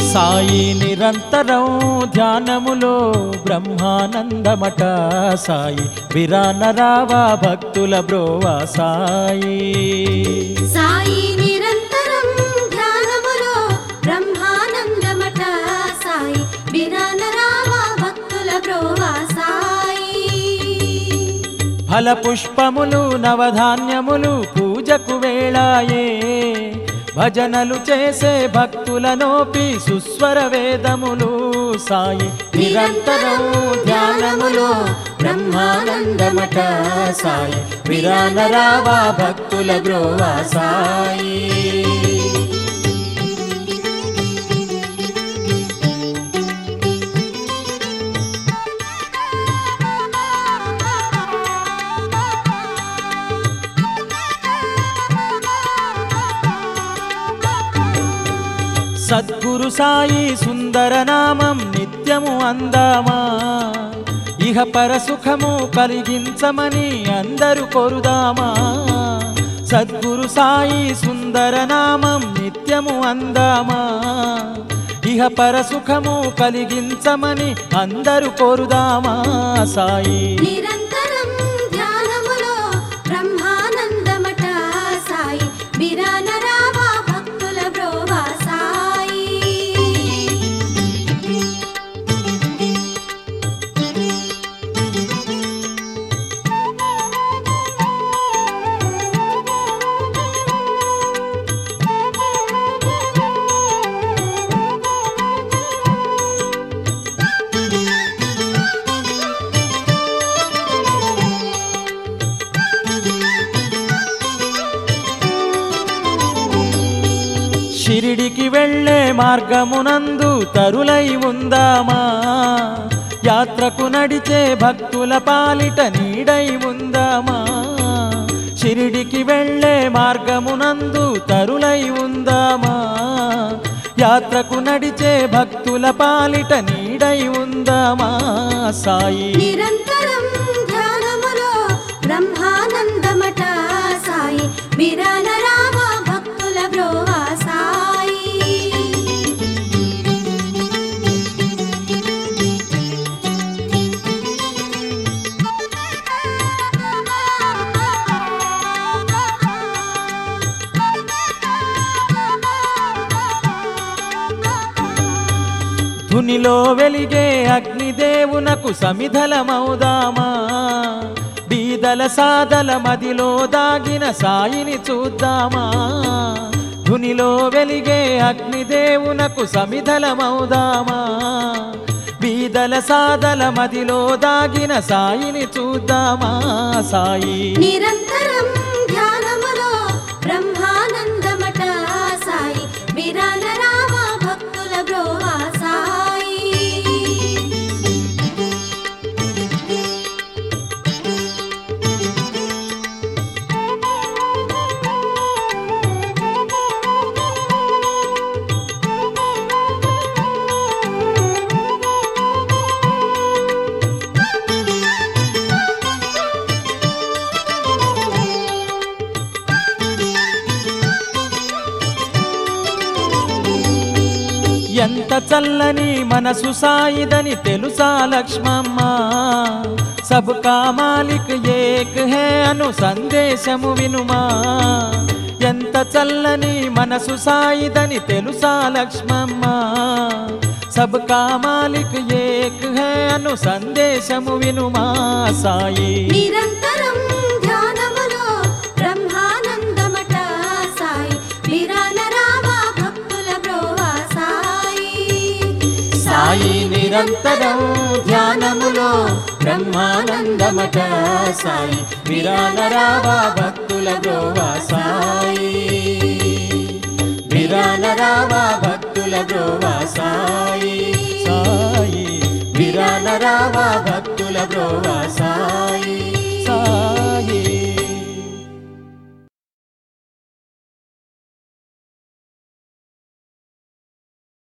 సాయి నిరంతరం ధ్యానములో బ్రహ్మానందమట సాయి విరానరావా భక్తుల బ్రోవా సాయి. సాయి నిరంతరం ధ్యానములో బ్రహ్మానందమట సాయి విరానరావా భక్తుల బ్రోవా సాయి. ఫల పుష్పములు నవధాన్యములు పూజకు వేళాయే భజనలు చేసే భక్తులనోపి సుస్వర వేదములు సాయి నిరంతరం ధ్యానములో బ్రహ్మానందమట సాయి విరానరావా భక్తుల బ్రోవా సాయి. సద్గురు సాయి సుందర నామం నిత్యము అందామా ఇహ పరసుఖము కలిగించమని అందరూ కోరుదామా. సద్గురు సాయి సుందర నామం నిత్యము అందామా ఇహ పరసుఖము కలిగించమని అందరూ కోరుదామా సాయి. నిరంతరం ధ్యానములో బ్రహ్మానందమట సాయి విరానరావా భక్తుల బ్రోవా సాయి. షిరిడికి వెళ్ళే మార్గమునందు తరులై ఉందామా యాత్రకు నడిచే భక్తుల పాలిట నీడై ఉందామా. షిరిడికి వెళ్ళే మార్గమునందు తరులై ఉందామా యాత్రకు నడిచే భక్తుల పాలిట నీడై ఉందామా సాయి. నిరంతరం ధ్యానములో బ్రహ్మానందమట సాయి విరానరావా భక్తుల బ్రోవా సాయి. ధునిలో వెలిగే అగ్నిదేవునకు సమిధలమౌదామా బీదల సాదల మదిలో దాగిన సాయిని చూద్దామా. ధునిలో వెలిగే అగ్నిదేవునకు సమిధలమౌదామా బీదల సాదల మదిలో దాగిన సాయిని చూద్దామా సాయి. నిరంతరం ధ్యానములో బ్రహ్మానందమట సాయి విరానరావా భక్తుల బ్రోవా సాయి. ఎంత చల్లని మనసు సాయిదని తెలుసా లక్ష్మమ్మ సబ్కా మాలిక్ ఏక్ హే అను సందేశము వినుమా. ఎంత చల్లని మనసు సాయిదని తెలుసా లక్ష్మమ్మ సబ్కా మాలిక్ ఏక్ హే అను సందేశము వినుమా సాయి. నిరంతరం ధ్యానములో బ్రహ్మానందమట సాయి విరానరావా భక్తుల బ్రోవా సాయి. సాయి నిరంతరం ధ్యానములో బ్రహ్మానందమట సాయి విరానరావా భక్తుల బ్రోవా సాయి. విరానరావా భక్తుల బ్రోవా సాయి సాయి విరానరావా భక్తుల బ్రోవా సాయి.